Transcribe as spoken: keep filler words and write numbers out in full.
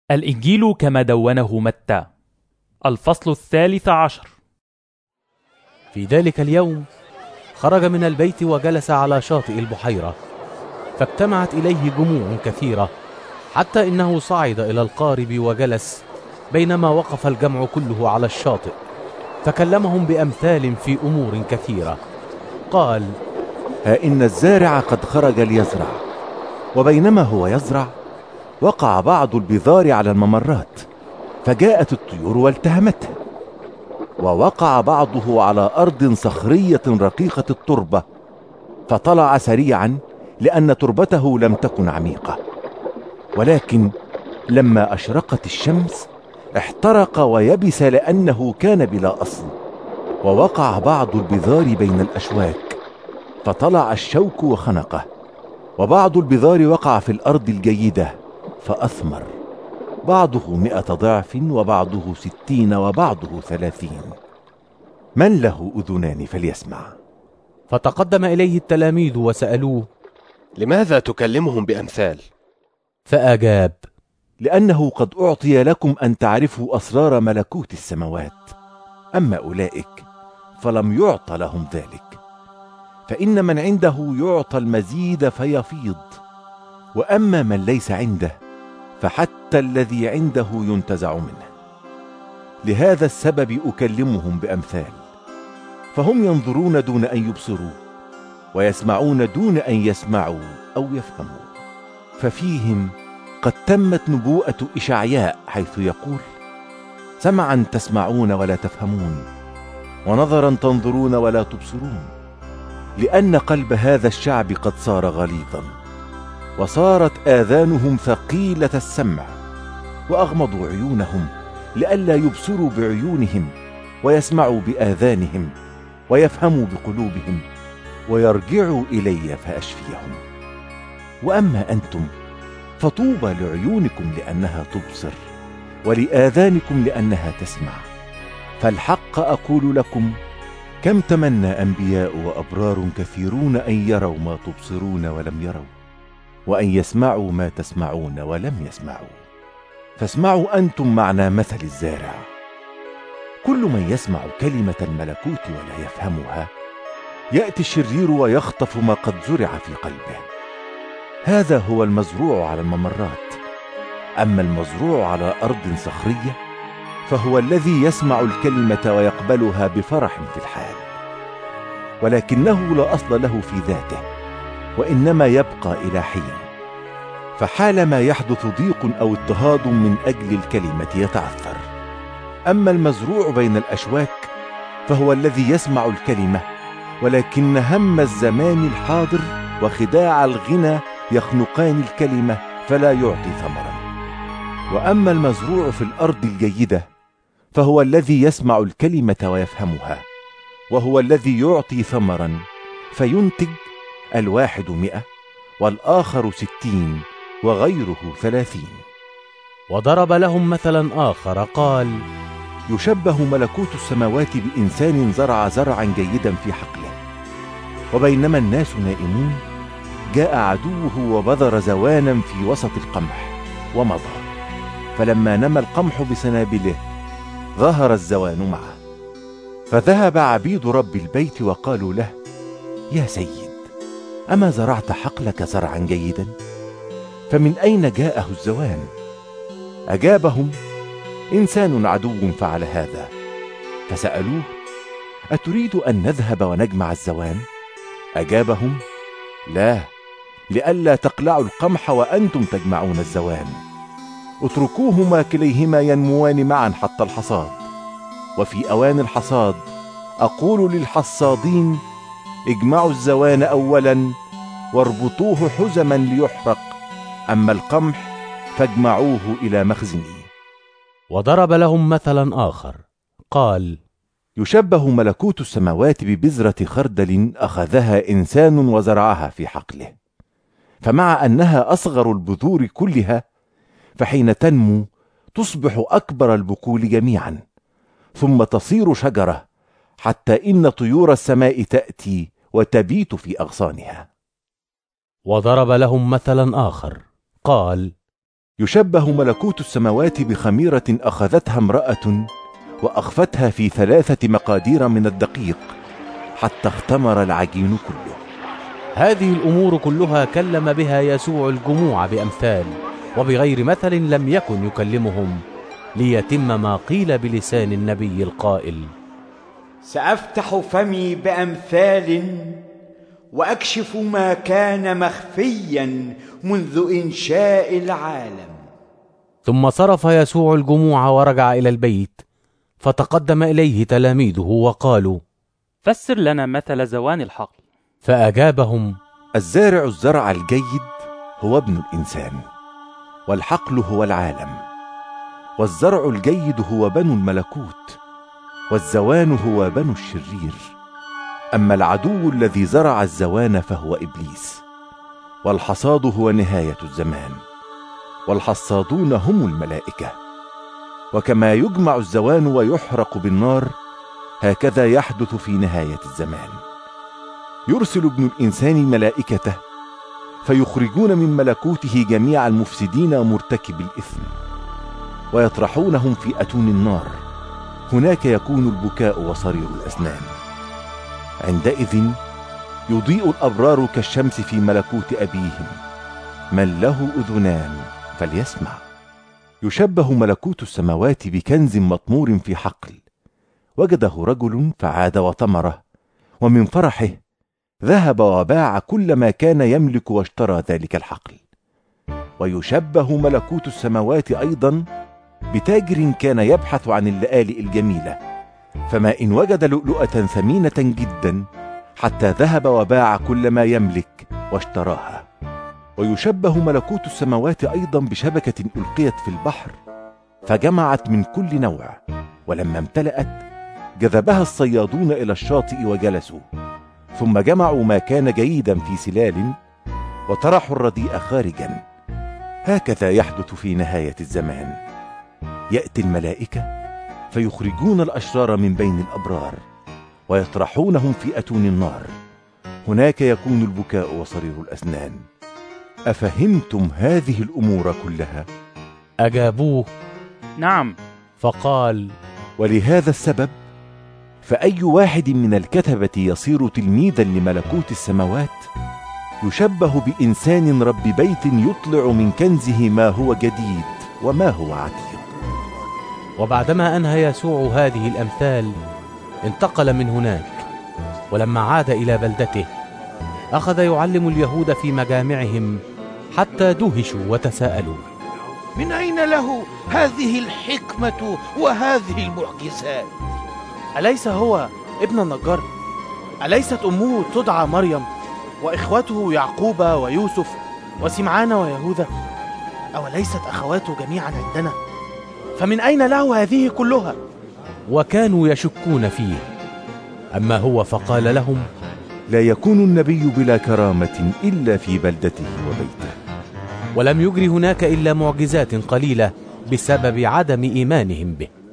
الإنجيل كما دونه متى. الفصل الثالث عشر. في ذلك اليوم خرج من البيت وجلس على شاطئ البحيرة، فاجتمعت إليه جموع كثيرة حتى إنه صعد إلى القارب وجلس، بينما وقف الجمع كله على الشاطئ فكلمهم بأمثال في أمور كثيرة. قال: ها إن الزارع قد خرج ليزرع، وبينما هو يزرع وقع بعض البذار على الممرات، فجاءت الطيور والتهمته، ووقع بعضه على أرض صخرية رقيقة التربة، فطلع سريعا لأن تربته لم تكن عميقة. ولكن لما أشرقت الشمس احترق ويبس لأنه كان بلا أصل. ووقع بعض البذار بين الأشواك، فطلع الشوك وخنقه. وبعض البذار وقع في الأرض الجيدة فأثمر، بعضه مئة ضعف وبعضه ستين وبعضه ثلاثين. من له أذنان فليسمع. فتقدم إليه التلاميذ وسألوه: لماذا تكلمهم بأمثال؟ فأجاب: لأنه قد أعطي لكم أن تعرفوا أسرار ملكوت السماوات، أما أولئك فلم يعط لهم ذلك. فإن من عنده يعطى المزيد فيفيض، وأما من ليس عنده فحتى الذي عنده ينتزع منه. لهذا السبب أكلمهم بأمثال، فهم ينظرون دون أن يبصروا، ويسمعون دون أن يسمعوا أو يفهموا. ففيهم قد تمت نبوءة إشعياء حيث يقول: سمعا تسمعون ولا تفهمون، ونظرا تنظرون ولا تبصرون، لأن قلب هذا الشعب قد صار غليظا، وصارت آذانهم ثقيلة السمع، وأغمضوا عيونهم لئلا يبصروا بعيونهم، ويسمعوا بآذانهم، ويفهموا بقلوبهم، ويرجعوا إلي فأشفيهم. وأما أنتم فطوبى لعيونكم لأنها تبصر، ولآذانكم لأنها تسمع. فالحق أقول لكم، كم تمنى أنبياء وأبرار كثيرون أن يروا ما تبصرون ولم يروا، وأن يسمعوا ما تسمعون ولم يسمعوا. فاسمعوا أنتم معنى مثل الزارع. كل من يسمع كلمة الملكوت ولا يفهمها يأتي الشرير ويخطف ما قد زرع في قلبه. هذا هو المزروع على الممرات. أما المزروع على أرض صخرية فهو الذي يسمع الكلمة ويقبلها بفرح في الحال، ولكنه لا أصل له في ذاته، وإنما يبقى إلى حين. فحالما يحدث ضيق أو اضطهاد من أجل الكلمة يتعثر. أما المزروع بين الأشواك فهو الذي يسمع الكلمة، ولكن هم الزمان الحاضر وخداع الغنى يخنقان الكلمة فلا يعطي ثمرا. وأما المزروع في الأرض الجيدة فهو الذي يسمع الكلمة ويفهمها، وهو الذي يعطي ثمرا، فينتج الواحد مئة والآخر ستين وغيره ثلاثين. وضرب لهم مثلا آخر قال: يشبه ملكوت السماوات بإنسان زرع زرعا جيدا في حقله، وبينما الناس نائمون جاء عدوه وبذر زوانا في وسط القمح ومضى. فلما نمى القمح بسنابله ظهر الزوان معه. فذهب عبيد رب البيت وقالوا له: يا سيد، أما زرعت حقلك زرعا جيدا؟ فمن أين جاءه الزوان؟ أجابهم: إنسان عدو فعل هذا. فسألوه: أتريد أن نذهب ونجمع الزوان؟ أجابهم: لا، لئلا تقلعوا القمح وأنتم تجمعون الزوان. اتركوهما كليهما ينموان معا حتى الحصاد. وفي أوان الحصاد أقول للحصادين: اجمعوا الزوان أولا واربطوه حزما ليحرق، أما القمح فاجمعوه إلى مخزنه. وضرب لهم مثلا آخر قال: يشبه ملكوت السماوات ببذرة خردل أخذها إنسان وزرعها في حقله. فمع أنها أصغر البذور كلها، فحين تنمو تصبح أكبر البقول جميعا، ثم تصير شجرة، حتى إن طيور السماء تأتي وتبيت في أغصانها. وضرب لهم مثلا آخر قال: يشبه ملكوت السماوات بخميرة أخذتها امرأة وأخفتها في ثلاثة مقادير من الدقيق حتى اختمر العجين كله. هذه الأمور كلها كلم بها يسوع الجموع بأمثال، وبغير مثل لم يكن يكلمهم، ليتم ما قيل بلسان النبي القائل: سأفتح فمي بأمثال وأكشف ما كان مخفيا منذ إنشاء العالم. ثم صرف يسوع الجموع ورجع إلى البيت، فتقدم إليه تلاميذه وقالوا: فسر لنا مثل زوان الحقل. فأجابهم: الزارع الزرع الجيد هو ابن الإنسان، والحقل هو العالم، والزرع الجيد هو بنو الملكوت، والزوان هو بنو الشرير. أما العدو الذي زرع الزوان فهو إبليس، والحصاد هو نهاية الزمان، والحصادون هم الملائكة. وكما يجمع الزوان ويحرق بالنار، هكذا يحدث في نهاية الزمان. يرسل ابن الإنسان ملائكته فيخرجون من ملكوته جميع المفسدين ومرتكب الإثم، ويطرحونهم في أتون النار، هناك يكون البكاء وصرير الأسنان. عندئذ يضيء الأبرار كالشمس في ملكوت أبيهم، من له أذنان فليسمع. يشبه ملكوت السماوات بكنز مطمور في حقل، وجده رجل فعاد وطمره، ومن فرحه ذهب وباع كل ما كان يملك واشترى ذلك الحقل. ويشبه ملكوت السماوات أيضا بتاجر كان يبحث عن اللآلئ الجميلة، فما إن وجد لؤلؤة ثمينة جدا حتى ذهب وباع كل ما يملك واشتراها. ويشبه ملكوت السماوات أيضا بشبكة ألقيت في البحر فجمعت من كل نوع، ولما امتلأت جذبها الصيادون إلى الشاطئ وجلسوا، ثم جمعوا ما كان جيدا في سلال وطرحوا الرديء خارجا. هكذا يحدث في نهاية الزمان. يأتي الملائكة فيخرجون الأشرار من بين الأبرار ويطرحونهم في أتون النار، هناك يكون البكاء وصرير الأسنان. أفهمتم هذه الأمور كلها؟ أجابوه: نعم. فقال: ولهذا السبب فأي واحد من الكتبة يصير تلميذا لملكوت السماوات يشبه بإنسان رب بيت يطلع من كنزه ما هو جديد وما هو عتيق. وبعدما أنهى يسوع هذه الأمثال انتقل من هناك، ولما عاد إلى بلدته أخذ يعلم اليهود في مجامعهم حتى دهشوا وتساءلوا: من أين له هذه الحكمة وهذه المعجزات؟ أليس هو ابن النجار؟ أليست أمه تدعى مريم، وإخوته يعقوب ويوسف وسمعان ويهوذا؟ أوليست أخواته جميعا عندنا؟ فمن أين له هذه كلها؟ وكانوا يشكون فيه. أما هو فقال لهم: لا يكون النبي بلا كرامة إلا في بلدته وبيته. ولم يجر هناك إلا معجزات قليلة بسبب عدم إيمانهم به.